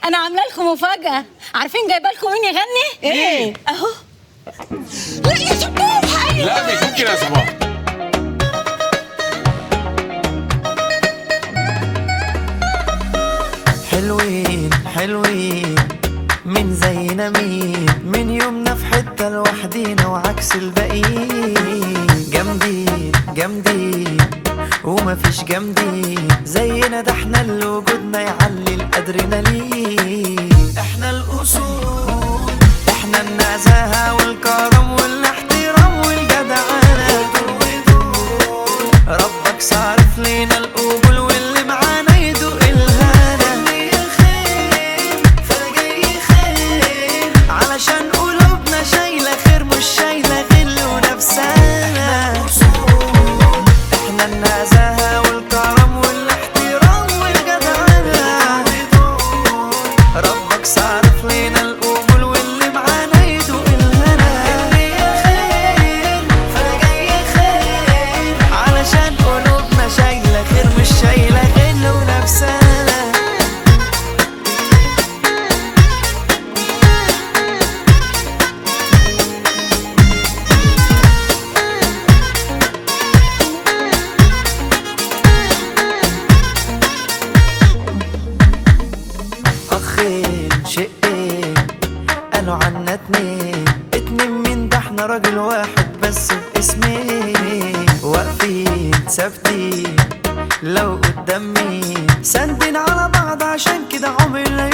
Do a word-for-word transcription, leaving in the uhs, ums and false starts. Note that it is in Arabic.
انا عامله لكم مفاجاه. عارفين جايبه لكم مين يغني؟ ايه اهو. لا يا سبوح. ايوه لا مش ممكن يا صباح. حلوين حلوين من زينا مين، من يومنا في حتة لوحدينا وعكس الباقيين. جامدين جامدين ومفيش جامدين زينا، ده احنا اللي وجودنا يعلي الادرينالين. احنا الاصول، احنا النزاهة والكرم والاحترام والجدعنة. ربك صارف لينا القبول واللي معانا يدوق الهنا. علشان قلوبنا شايلة خير مش شايلة غل ونفسنا. احنا النزاهة والكرم والاحترام والجدعنة. ربك صارف لينا القبول واللي معانا يدوق الهنا. اللي خير فانا جاي خير، علشان قلوبنا شايلة خير مش شايلة غل ونفسنا. أخين شقين قالوا عنا اتنين، اتنين مين ده احنا راجل واحد بس باسمين. واقفين ثابتين لو قدام مين، ساندين على بعض عشان كده عمرنا